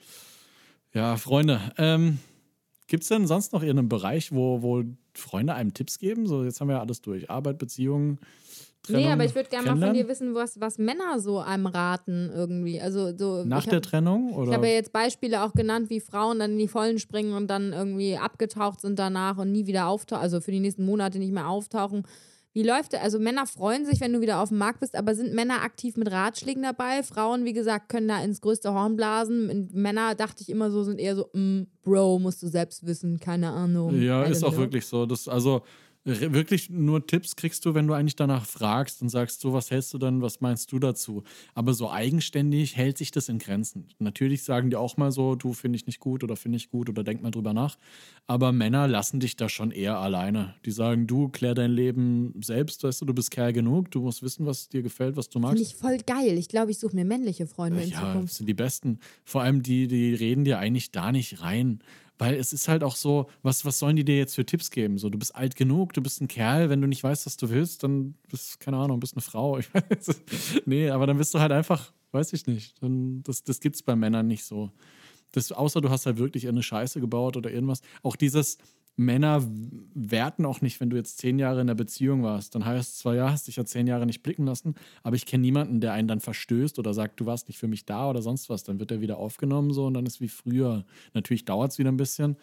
Ja, Freunde, ähm, gibt es denn sonst noch irgendeinen Bereich, wo, wo Freunde einem Tipps geben? So, jetzt haben wir ja alles durch. Arbeit, Beziehungen, Trennung. Nee, aber ich würde gerne mal von kennenlernen? dir wissen, was, was Männer so einem raten irgendwie. Also so, Nach ich der hab, Trennung? Oder? Ich habe ja jetzt Beispiele auch genannt, wie Frauen dann in die Vollen springen und dann irgendwie abgetaucht sind danach und nie wieder auftauchen, also für die nächsten Monate nicht mehr auftauchen. Wie läuft das? Also Männer freuen sich, wenn du wieder auf dem Markt bist, aber sind Männer aktiv mit Ratschlägen dabei? Frauen, wie gesagt, können da ins größte Horn blasen. Und Männer, dachte ich immer so, sind eher so, mm, Bro, musst du selbst wissen, keine Ahnung. Ja, I ist don't auch know. wirklich so. Das, also r- wirklich nur Tipps kriegst du, wenn du eigentlich danach fragst und sagst, so, was hältst du dann, was meinst du dazu? Aber so eigenständig hält sich das in Grenzen. Natürlich sagen die auch mal so, du finde ich nicht gut oder finde ich gut oder denk mal drüber nach. Aber Männer lassen dich da schon eher alleine. Die sagen, du klär dein Leben selbst, weißt du, du bist Kerl genug, du musst wissen, was dir gefällt, was du magst. Finde ich voll geil. Ich glaube, ich suche mir männliche Freunde in Ja, Zukunft. das sind die Besten. Vor allem die, die reden dir eigentlich da nicht rein. Weil es ist halt auch so, was, was sollen die dir jetzt für Tipps geben? So, du bist alt genug, du bist ein Kerl, wenn du nicht weißt, was du willst, dann bist, keine Ahnung, bist eine Frau. Ich weiß, nee, aber dann bist du halt einfach, weiß ich nicht. Dann, das das gibt es bei Männern nicht so. Das, außer du hast halt wirklich eine Scheiße gebaut oder irgendwas. Auch dieses Männer werten auch nicht, wenn du jetzt zehn Jahre in einer Beziehung warst. Dann heißt es zwar, ja, hast dich ja zehn Jahre nicht blicken lassen, aber ich kenne niemanden, der einen dann verstößt oder sagt, du warst nicht für mich da oder sonst was. Dann wird er wieder aufgenommen so und dann ist wie früher. Natürlich dauert es wieder ein bisschen,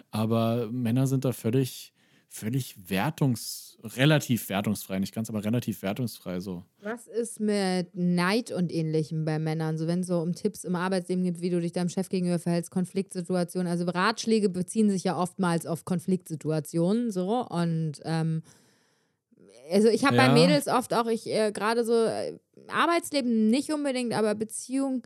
aber Männer sind da völlig, völlig wertungs, relativ wertungsfrei, nicht ganz, aber relativ wertungsfrei so. Was ist mit Neid und Ähnlichem bei Männern? So, wenn es so um Tipps im Arbeitsleben gibt, wie du dich deinem Chef gegenüber verhältst, Konfliktsituationen. Also Ratschläge beziehen sich ja oftmals auf Konfliktsituationen. So. Und ähm, also ich habe Ja. bei Mädels oft auch, ich äh, gerade so äh, Arbeitsleben nicht unbedingt, aber Beziehung,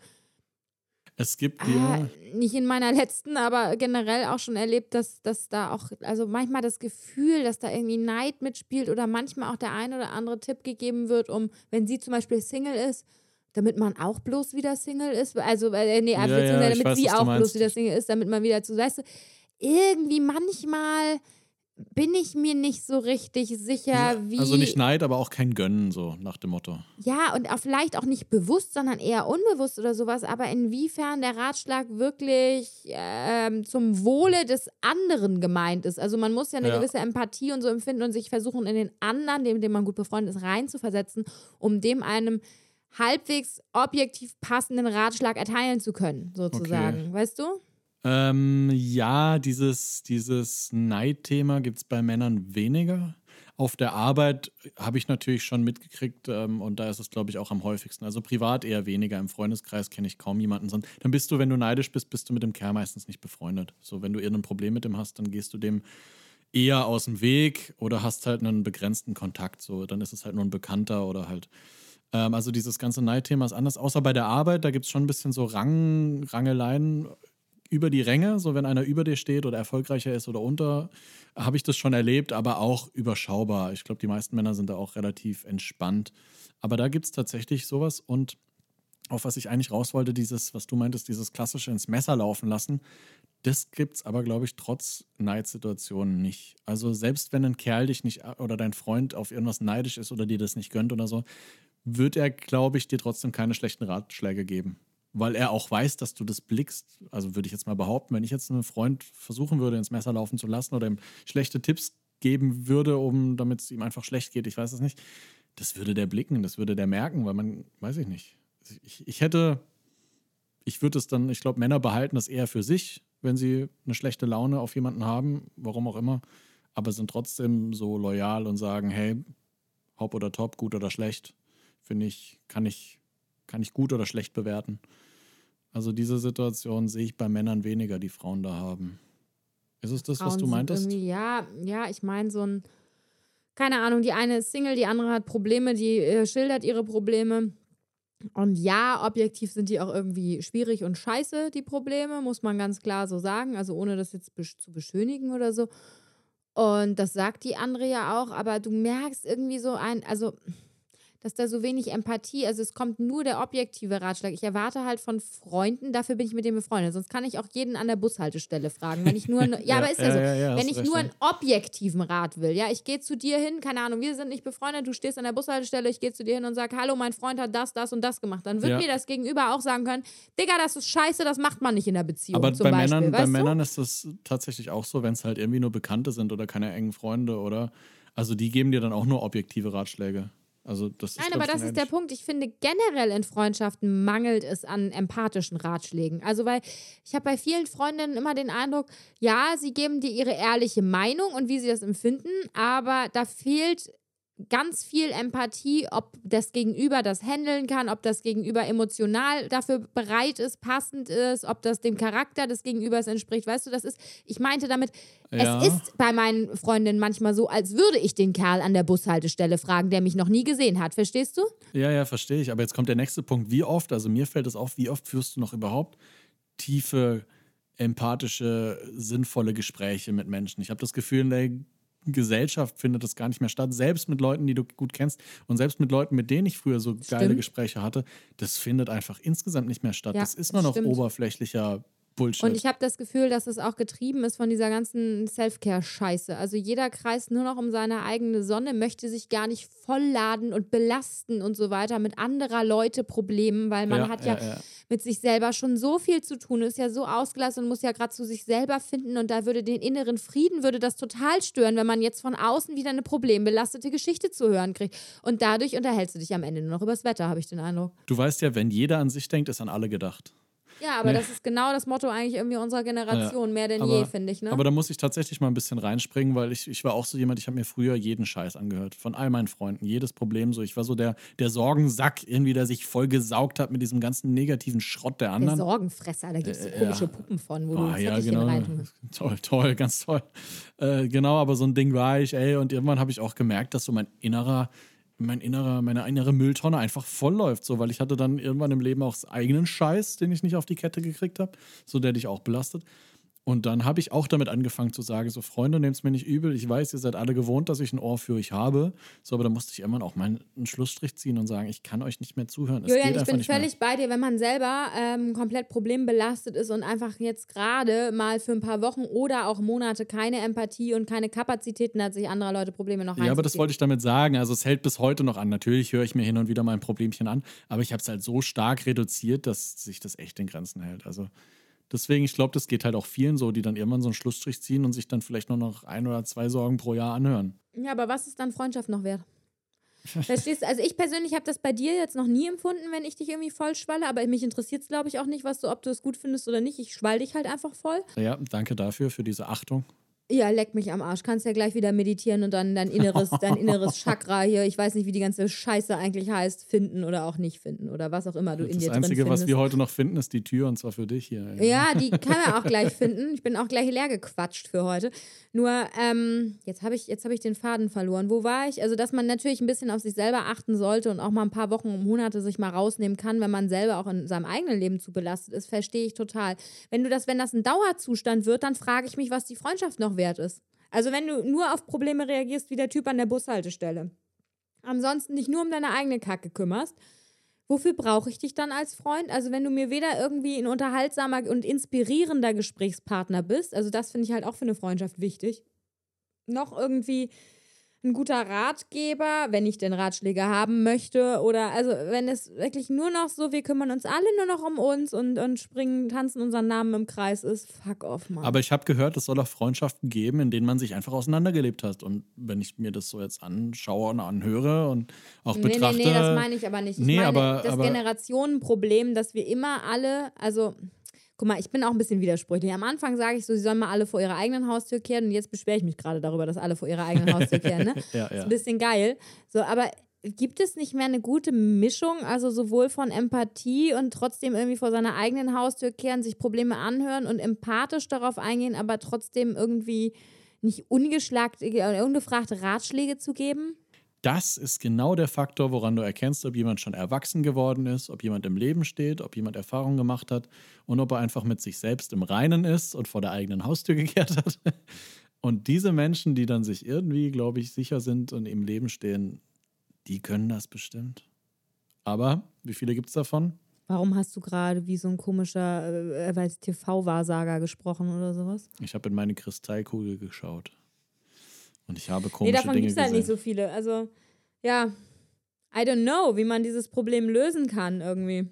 Es gibt ah, ja, nicht in meiner letzten, aber generell auch schon erlebt, dass, dass da auch, also manchmal das Gefühl, dass da irgendwie Neid mitspielt oder manchmal auch der ein oder andere Tipp gegeben wird, um, wenn sie zum Beispiel Single ist, damit man auch bloß wieder Single ist. Also, äh, nee, Ja, beziehungsweise ja, ich damit weiß, sie was du auch meinst. bloß wieder Single ist, damit man wieder zu, weißt du, irgendwie manchmal bin ich mir nicht so richtig sicher, wie... Also nicht Neid, aber auch kein Gönnen, so nach dem Motto. Ja, und auch vielleicht auch nicht bewusst, sondern eher unbewusst oder sowas, aber inwiefern der Ratschlag wirklich ähm, zum Wohle des anderen gemeint ist. Also man muss ja eine Ja. gewisse Empathie und so empfinden und sich versuchen, in den anderen, dem, dem man gut befreundet ist, reinzuversetzen, um dem einem halbwegs objektiv passenden Ratschlag erteilen zu können, sozusagen. Okay. Weißt du? Ähm, ja, dieses, dieses Neidthema gibt es bei Männern weniger. Auf der Arbeit habe ich natürlich schon mitgekriegt ähm, und da ist es, glaube ich, auch am häufigsten. Also privat eher weniger. Im Freundeskreis kenne ich kaum jemanden. Sondern dann bist du, wenn du neidisch bist, bist du mit dem Kerl meistens nicht befreundet. So, wenn du irgendein Problem mit dem hast, dann gehst du dem eher aus dem Weg oder hast halt einen begrenzten Kontakt. So, dann ist es halt nur ein Bekannter oder halt. Ähm, also dieses ganze Neidthema ist anders. Außer bei der Arbeit, da gibt es schon ein bisschen so Rang, Rangeleien über die Ränge, so wenn einer über dir steht oder erfolgreicher ist oder unter, habe ich das schon erlebt, aber auch überschaubar. Ich glaube, die meisten Männer sind da auch relativ entspannt. Aber da gibt es tatsächlich sowas und auf was ich eigentlich raus wollte, dieses, was du meintest, dieses klassische ins Messer laufen lassen, das gibt es aber, glaube ich, trotz Neidsituationen nicht. Also selbst wenn ein Kerl dich nicht oder dein Freund auf irgendwas neidisch ist oder dir das nicht gönnt oder so, wird er, glaube ich, dir trotzdem keine schlechten Ratschläge geben. Weil er auch weiß, dass du das blickst. Also würde ich jetzt mal behaupten, wenn ich jetzt einen Freund versuchen würde, ins Messer laufen zu lassen oder ihm schlechte Tipps geben würde, um damit es ihm einfach schlecht geht, ich weiß es nicht, das würde der blicken, das würde der merken, weil man, weiß ich nicht. Ich, ich hätte, ich würde es dann, ich glaube, Männer behalten das eher für sich, wenn sie eine schlechte Laune auf jemanden haben, warum auch immer, aber sind trotzdem so loyal und sagen, hey, hopp oder top, gut oder schlecht, finde ich, kann ich kann ich gut oder schlecht bewerten. Also diese Situation sehe ich bei Männern weniger, die Frauen da haben. Ist es das, Frauen was du sind meintest? irgendwie- Ja, ja, ich meine so ein, keine Ahnung, die eine ist Single, die andere hat Probleme, die äh, schildert ihre Probleme. Und ja, objektiv sind die auch irgendwie schwierig und scheiße, die Probleme, muss man ganz klar so sagen. Also ohne das jetzt besch- zu beschönigen oder so. Und das sagt die andere ja auch, aber du merkst irgendwie so ein, also dass da so wenig Empathie, also es kommt nur der objektive Ratschlag. Ich erwarte halt von Freunden, dafür bin ich mit denen befreundet. Sonst kann ich auch jeden an der Bushaltestelle fragen. Wenn ich nur, ja, ja, aber ist ja, ja so, ja, ja, wenn hast ich recht, nur ja. einen objektiven Rat will, ja, ich gehe zu dir hin, keine Ahnung, wir sind nicht befreundet, du stehst an der Bushaltestelle, ich gehe zu dir hin und sage, hallo, mein Freund hat das, das und das gemacht. Dann wird Ja. mir das Gegenüber auch sagen können, Digga, das ist scheiße, das macht man nicht in der Beziehung Aber zum bei Beispiel, Männern, bei weißt du? Männern ist das tatsächlich auch so, wenn es halt irgendwie nur Bekannte sind oder keine engen Freunde oder, also die geben dir dann auch nur objektive Ratschläge. Also das ist, Nein, glaub aber ich, das schon ist der ähnlich. Punkt. Ich finde, generell in Freundschaften mangelt es an empathischen Ratschlägen. Also, weil ich habe bei vielen Freundinnen immer den Eindruck, ja, sie geben dir ihre ehrliche Meinung und wie sie das empfinden, aber da fehlt ganz viel Empathie, ob das Gegenüber das handeln kann, ob das Gegenüber emotional dafür bereit ist, passend ist, ob das dem Charakter des Gegenübers entspricht. Weißt du, das ist, ich meinte damit, Ja. es ist bei meinen Freundinnen manchmal so, als würde ich den Kerl an der Bushaltestelle fragen, der mich noch nie gesehen hat. Verstehst du? Ja, ja, verstehe ich. Aber jetzt kommt der nächste Punkt. Wie oft, also mir fällt es auf, wie oft führst du noch überhaupt tiefe, empathische, sinnvolle Gespräche mit Menschen? Ich habe das Gefühl, in der Gesellschaft findet das gar nicht mehr statt. Selbst mit Leuten, die du gut kennst und selbst mit Leuten, mit denen ich früher so geile Stimmt. Gespräche hatte, das findet einfach insgesamt nicht mehr statt. Ja, das ist nur noch stimmt. oberflächlicher Bullshit. Und ich habe das Gefühl, dass es auch getrieben ist von dieser ganzen Self-Care-Scheiße. Also jeder kreist nur noch um seine eigene Sonne, möchte sich gar nicht vollladen und belasten und so weiter mit anderer Leute Problemen, weil man Ja, hat ja, ja, ja. mit sich selber schon so viel zu tun, ist ja so ausgelassen und muss ja gerade zu sich selber finden und da würde den inneren Frieden, würde das total stören, wenn man jetzt von außen wieder eine problembelastete Geschichte zu hören kriegt. Und dadurch unterhältst du dich am Ende nur noch übers Wetter, habe ich den Eindruck. Du weißt ja, wenn jeder an sich denkt, ist an alle gedacht. Ja, aber Nee. das ist genau das Motto eigentlich irgendwie unserer Generation, Ja, mehr denn aber- je, finde ich. Ne? Aber da muss ich tatsächlich mal ein bisschen reinspringen, weil ich, ich war auch so jemand, ich habe mir früher jeden Scheiß angehört. Von all meinen Freunden, jedes Problem so. Ich war so der, der Sorgensack, irgendwie, der sich voll gesaugt hat mit diesem ganzen negativen Schrott der Der anderen. Sorgenfresser, da gibt es so Äh, komische ja. Puppen von, wo du Ah, ja, Fettichen genau. reintust. Toll, toll, ganz toll. Äh, genau, aber so ein Ding war ich, ey. Und irgendwann habe ich auch gemerkt, dass so mein innerer, mein innerer, meine innere Mülltonne einfach voll läuft. So, weil ich hatte dann irgendwann im Leben auch eigenen Scheiß, den ich nicht auf die Kette gekriegt habe, so der dich auch belastet. Und dann habe ich auch damit angefangen zu sagen, so Freunde, nehmt es mir nicht übel. Ich weiß, ihr seid alle gewohnt, dass ich ein Ohr für euch habe. So, aber da musste ich irgendwann auch mal einen Schlussstrich ziehen und sagen, ich kann euch nicht mehr zuhören. Es Julian, geht ich einfach bin nicht völlig mehr. bei dir, wenn man selber ähm, komplett problembelastet ist und einfach jetzt gerade mal für ein paar Wochen oder auch Monate keine Empathie und keine Kapazitäten hat, sich anderer Leute Probleme noch reinzuziehen. Ja, aber das wollte ich damit sagen. Also es hält bis heute noch an. Natürlich höre ich mir hin und wieder mal ein Problemchen an, aber ich habe es halt so stark reduziert, dass sich das echt in Grenzen hält. Also deswegen, ich glaube, das geht halt auch vielen so, die dann irgendwann so einen Schlussstrich ziehen und sich dann vielleicht nur noch ein oder zwei Sorgen pro Jahr anhören. Ja, aber was ist dann Freundschaft noch wert? Verstehst du? Also ich persönlich habe das bei dir jetzt noch nie empfunden, wenn ich dich irgendwie voll schwalle, aber mich interessiert es, glaube ich, auch nicht, was du, ob du es gut findest oder nicht. Ich schwall dich halt einfach voll. Ja, danke dafür, für diese Achtung. Ja, leck mich am Arsch. Kannst ja gleich wieder meditieren und dann dein inneres, dein inneres Chakra hier, ich weiß nicht, wie die ganze Scheiße eigentlich heißt, finden oder auch nicht finden oder was auch immer du in dir Das drin Einzige, findest. was wir heute noch finden, ist die Tür und zwar für dich hier. Ja, die kann man auch gleich finden. Ich bin auch gleich leer gequatscht für heute. Nur, ähm, jetzt habe ich, jetzt hab ich den Faden verloren. Wo war ich? Also, dass man natürlich ein bisschen auf sich selber achten sollte und auch mal ein paar Wochen und Monate sich mal rausnehmen kann, wenn man selber auch in seinem eigenen Leben zu belastet ist, verstehe ich total. Wenn du das, wenn das ein Dauerzustand wird, dann frage ich mich, was die Freundschaft noch wert ist. Also wenn du nur auf Probleme reagierst wie der Typ an der Bushaltestelle, ansonsten dich nur um deine eigene Kacke kümmerst, wofür brauche ich dich dann als Freund? Also wenn du mir weder irgendwie ein unterhaltsamer und inspirierender Gesprächspartner bist, also das finde ich halt auch für eine Freundschaft wichtig, noch irgendwie ein guter Ratgeber, wenn ich den Ratschläge haben möchte oder also wenn es wirklich nur noch so, wir kümmern uns alle nur noch um uns und, und springen, tanzen unseren Namen im Kreis ist, fuck off, Mann. Aber ich habe gehört, es soll auch Freundschaften geben, in denen man sich einfach auseinandergelebt hat. Und wenn ich mir das so jetzt anschaue und anhöre und auch nee, betrachte... Nee, nee, das meine ich aber nicht. Ich nee, meine aber, das aber, Generationenproblem, dass wir immer alle, also... Guck mal, ich bin auch ein bisschen widersprüchlich. Am Anfang sage ich so, sie sollen mal alle vor ihrer eigenen Haustür kehren und jetzt beschwere ich mich gerade darüber, dass alle vor ihrer eigenen Haustür kehren. Ne? ja, ja. Das ist ein bisschen geil. So, aber gibt es nicht mehr eine gute Mischung, also sowohl von Empathie und trotzdem irgendwie vor seiner eigenen Haustür kehren, sich Probleme anhören und empathisch darauf eingehen, aber trotzdem irgendwie nicht ungeschlagt, ungefragt Ratschläge zu geben? Das ist genau der Faktor, woran du erkennst, ob jemand schon erwachsen geworden ist, ob jemand im Leben steht, ob jemand Erfahrung gemacht hat und ob er einfach mit sich selbst im Reinen ist und vor der eigenen Haustür gekehrt hat. Und diese Menschen, die dann sich irgendwie, glaube ich, sicher sind und im Leben stehen, die können das bestimmt. Aber wie viele gibt es davon? Warum hast du gerade wie so ein komischer äh, weiß, T V-Wahrsager gesprochen oder sowas? Ich habe in meine Kristallkugel geschaut. Und ich habe komische nee, davon Dinge gibt es halt gesehen. nicht so viele. Also, ja, I don't know, wie man dieses Problem lösen kann irgendwie.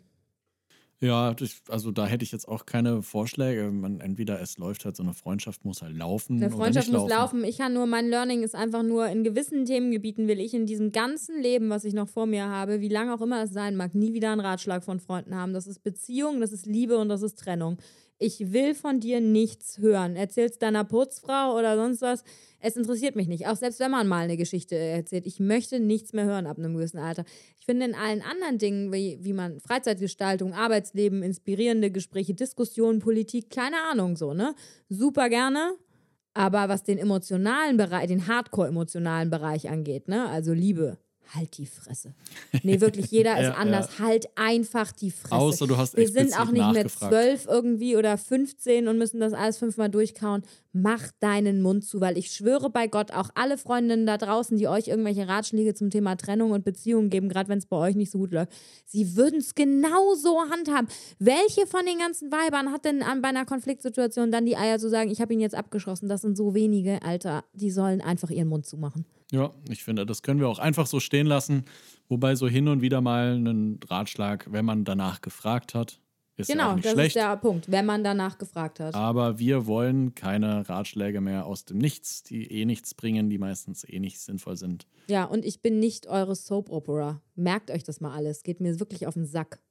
Ja, ich, also da hätte ich jetzt auch keine Vorschläge. Man, entweder es läuft halt, so eine Freundschaft muss halt laufen Eine Freundschaft oder nicht muss laufen. Ich kann nur, mein Learning ist einfach nur, in gewissen Themengebieten will ich in diesem ganzen Leben, was ich noch vor mir habe, wie lange auch immer es sein mag, nie wieder einen Ratschlag von Freunden haben. Das ist Beziehung, das ist Liebe und das ist Trennung. Ich will von dir nichts hören. Erzählst deiner Putzfrau oder sonst was. Es interessiert mich nicht. Auch selbst wenn man mal eine Geschichte erzählt. Ich möchte nichts mehr hören ab einem gewissen Alter. Ich finde in allen anderen Dingen, wie, wie man Freizeitgestaltung, Arbeitsleben, inspirierende Gespräche, Diskussionen, Politik, keine Ahnung so, ne? Super gerne. Aber was den emotionalen Bereich, den Hardcore-emotionalen Bereich angeht, ne? Also Liebe. Halt die Fresse. Nee, wirklich, jeder ist ja, anders. Ja. Halt einfach die Fresse. Außer du hast Wir sind auch nicht mehr nachgefragt. zwölf irgendwie oder fünfzehn und müssen das alles fünfmal durchkauen. Mach deinen Mund zu, weil ich schwöre bei Gott, auch alle Freundinnen da draußen, die euch irgendwelche Ratschläge zum Thema Trennung und Beziehung geben, gerade wenn es bei euch nicht so gut läuft, sie würden es genau so handhaben. Welche von den ganzen Weibern hat denn an, bei einer Konfliktsituation dann die Eier zu sagen, ich habe ihn jetzt abgeschossen? Das sind so wenige, Alter. Die sollen einfach ihren Mund zumachen. Ja, ich finde, das können wir auch einfach so stehen lassen. Wobei so hin und wieder mal einen Ratschlag, wenn man danach gefragt hat, ist genau, ja auch nicht das schlecht. ist der Punkt, wenn man danach gefragt hat. Aber wir wollen keine Ratschläge mehr aus dem Nichts, die eh nichts bringen, die meistens eh nicht sinnvoll sind. Ja, und ich bin nicht eure Soap-Opera. Merkt euch das mal alles. Geht mir wirklich auf den Sack.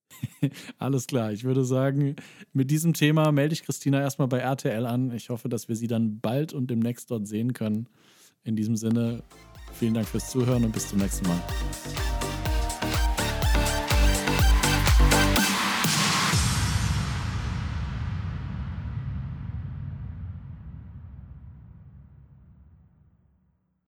Alles klar, ich würde sagen, mit diesem Thema melde ich Christina erstmal bei R T L an. Ich hoffe, dass wir sie dann bald und demnächst dort sehen können. In diesem Sinne, vielen Dank fürs Zuhören und bis zum nächsten Mal.